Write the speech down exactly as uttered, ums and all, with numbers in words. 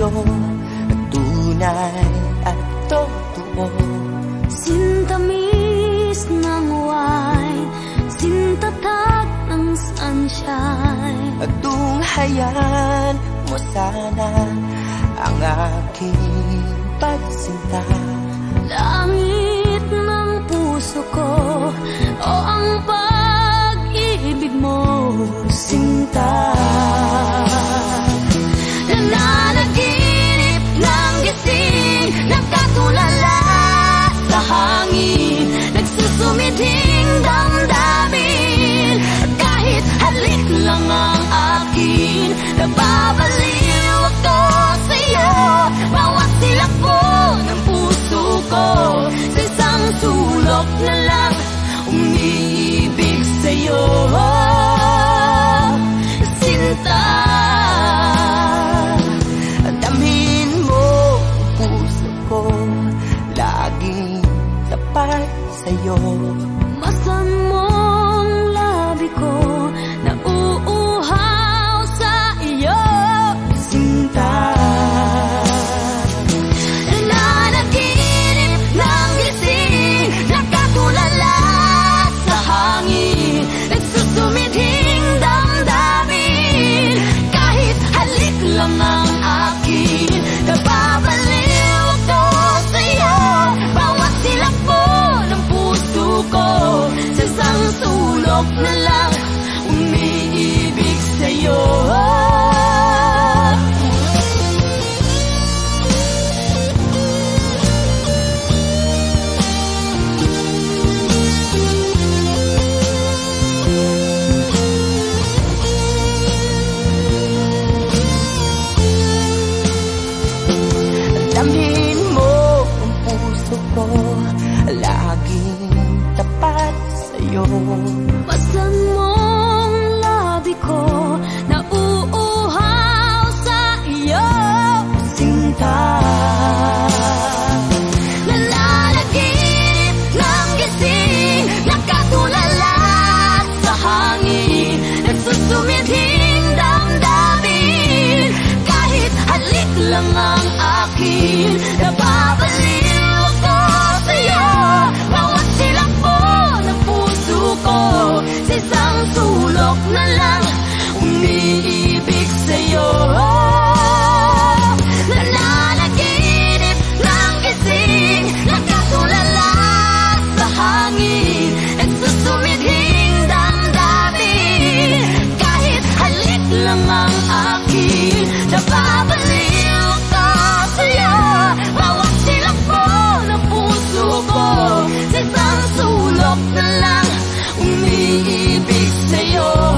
tunay at totoo. Sintamis ng wine, sintatag ng sunshine. At tunghayan mo sana ang aking pagsinta. Langit ng puso ko o ang pag-ibig mo, sinta. Nananaginip ng gising, nagkatulala sa hangin, nagsusumiding damdamin. Kahit halik lang ang akin, nababaliw ako sa'yo. Bawat silak po ng puso ko, sa isang sulok na lang umiibig sa'yo, sinta. Damhin mo ang puso ko, laging tapat sa'yo. Masan mong labi ko, nauuhaw sa iyo, sinta. Nananaginip ng gising, nakatulala sa hangin, nagsusumiding damdamin. Kahit halik lang ang akin, nababaliw ako sa'yo. Bawat silak po ng puso ko, sa isang sulok na lang umiibig sa'yo. Damhin mo ang puso ko, laging tapat sa'yo. Masan mong labi ko, nauuhaw sa iyo, sinta. Nananaginip ng gising, nakatulala sa hangin, nagsusumiding damdamin. Kahit halik lang ang akin, nababaliw ako sa'yo. Bawat silak po ng puso ko, sa isang sulok na lang umiibig sa'yo. Nananaginip ng gising, nakatulala sa hangin, nagsusumiding damdamin. Kahit halik lang ang akin, nababaliw ako sa'yo. Bawat silak po ng puso ko, sa isang sulok na lang umiibig sa'yo.